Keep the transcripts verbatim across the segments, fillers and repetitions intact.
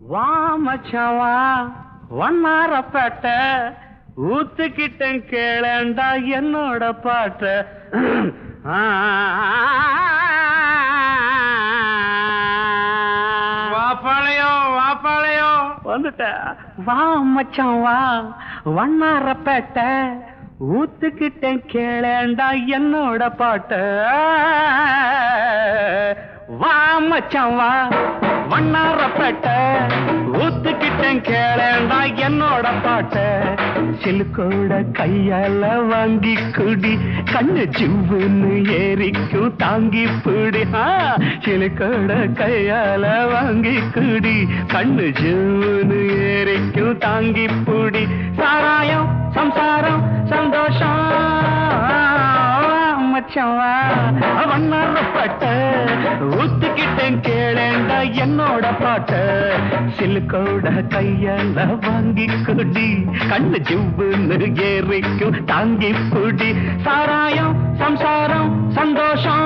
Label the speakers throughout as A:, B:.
A: வா மச்சவா வண்ணாரப்பேட்ட ஊத்துக்கிட்டேன் கேளண்டா என்னோட பாட்ட. வாப்பாளையம் வாப்பாளையம் வந்துட்ட. வா மச்சான் வா வண்ணாரப்பேட்ட ஊத்துக்கிட்டேன் கேளண்டா என்னோட பாட்ட. வா மச்சான் வா வண்ணாரப்பேட்ட ஊத்துக்கிட்டேன் கேளண்டா என்னோட பாட்ட. சிலுக்கோட கையால வாங்கி குடி கண்ணு ஜிவ்வுன்னு ஏறிக்கும் தாங்கி பிடி. சிலுக்கோட கையால வாங்கி குடி கண்ணு ஜிவ்வுன்னு ஏறிக்கும் தாங்கி பிடி. சாராயம் சம்சாரம் சந்தோஷம் மச்சவா வண்ணாரப்பட்ட ஊத்துக்கிட்டேன் கேளேண்டா என்னோட பாட்ட. சிலுக்கோட கையால வாங்கி குடி கண்ணு ஜிவ்வுன்னு ஏறிக்கும் தாங்கி புடி. சாராயம் சம்சாரம் சந்தோஷம்.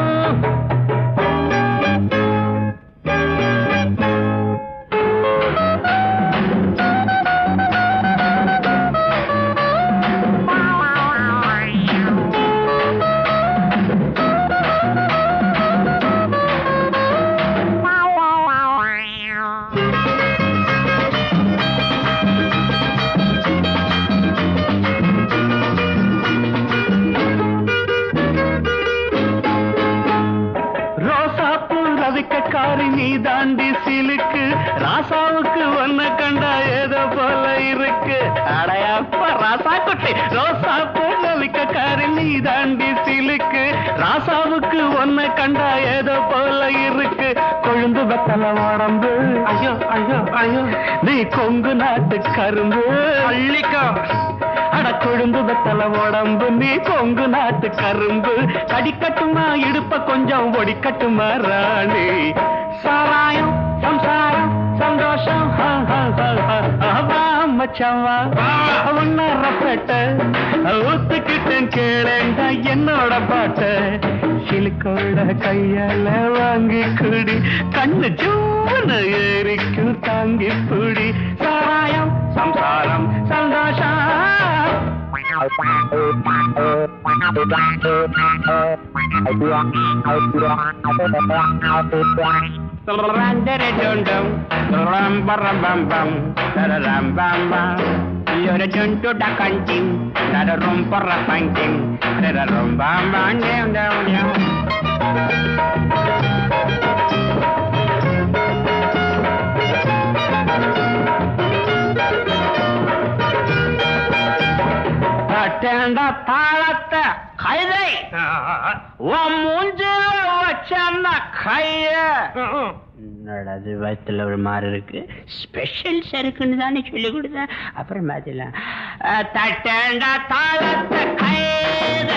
A: காரி நீ தாண்டி சிலுக்கு ராசாவுக்கு ஒன்ன கண்டா ஏதோ போல இருக்கு. அடையாப்பா ராசா குட்டி ரோசா போலிக்க காரி நீ தாண்டி சிலுக்கு ராசாவுக்கு ஒன்ன கண்டா ஏதோ போல இருக்கு. கொழுந்து வெத்தல உடம்பு ஐயோ ஐயோ ஐயோ நீ கொங்கு நாட்டு கரும்பு அள்ளிக்கா. அட கொழுந்து வெத்தல உடம்பு நீ கொங்கு நாட்டு கரும்பு. கடிக்கட்டுமா இடுப்ப கொஞ்சம் ஒடிக்கட்டுமா ராணி. சாராயம் சம்சாரம் சந்தோஷம் மச்சவா வண்ணாரப்பேட்ட ஊத்துக்கிட்டேன் கேளேண்டா என்னோட பாட்ட. சிலுக்கோட கையால வாங்கி குடி கண்ணு ஜூன்னு ஏறிக்கும் தாங்கி புடி. சாராயம் சம்சாரம் சந்தோஷம். You're a junto da canting, not a room for a painting, not a room bam bam down down down. Attend a palata, Kaide, one moonjil, what's a kaya. அது வயத்துல ஒரு மாதிரி இருக்கு. ஸ்பெஷல் சருக்குன்னு தானே சொல்லி கொடுத்தேன். அப்புறம் மாத்திலாம். தட்டேண்டா தாளத்தை கைத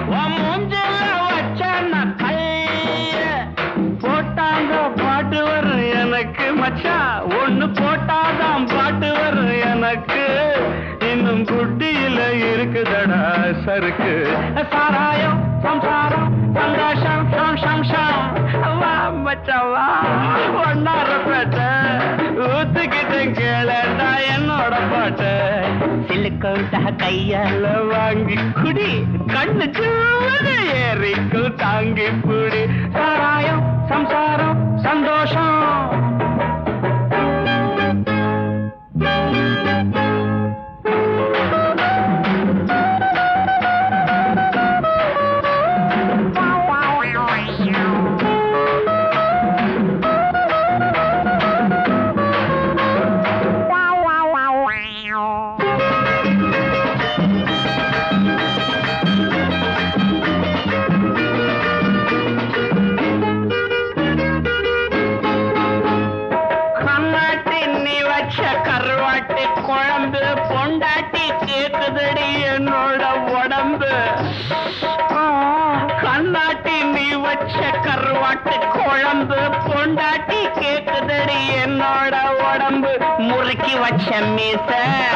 A: வச்ச கைய போட்டாங்க பாட்டு வரும் எனக்கு மச்சா. ஒண்ணு போட்டாதான் பாட்டு வரும் எனக்கு. இன்னும் குட்டியில இருக்குதடா சருக்கு. சாராயம் சம்சாரம் சந்தோஷம் சம்சம் மச்சவா ஒன்னாரப்பேட்ட ஊத்துக்கிட்டேன் கேளேண்டா என்னோட பாட்ட. சிலுக்கோட கையால வாங்கி குடி கண்ணு ஜூன்னு ஏறிக்கும் தாங்கி புடி. சாராயம் சம்சாரம் சந்தோஷம். குழம்பு பொண்டாட்டி கேக்குதடி என்னோட உடம்பு. கண்ணாட்டி நீ வச்ச கருவாட்டு குழம்பு பொண்டாட்டி கேக்குதடி என்னோட உடம்பு. முறுக்கி வச்ச மீச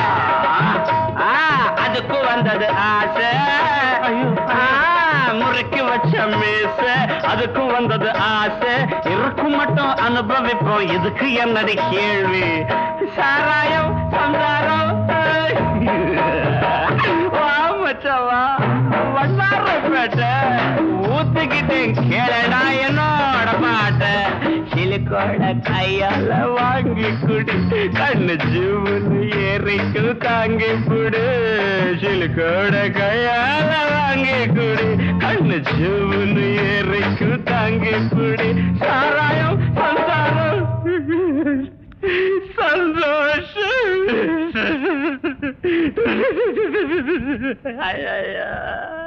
A: அதுக்கு வந்தது ஆசை. முறுக்கி வச்ச மீச அது அதுக்கும் வந்தது ஆசை, இருக்கும் மட்டும் அனுபவிப்போம், இதுக்கு என்னடி கேள்வி? சாராயம் சம்சாரம் வா மச்சவா வண்ணாரப்பேட்டை ஊத்துக்கிட்டேன் கேளடா என்னோட பாட்ட. சிலுக்கோட கையால வாங்கி குடி, கண்ணு ஜூன்னு ஏறிக்கு தாங்கி புடு. சிலுக்கோட கையால வாங்கி குடி, கண்ணு ஜூன்னு ஏறிக்கு தாங்கி புடி. சாராயம் சந்தானம் சந்தோஷம். ஐயா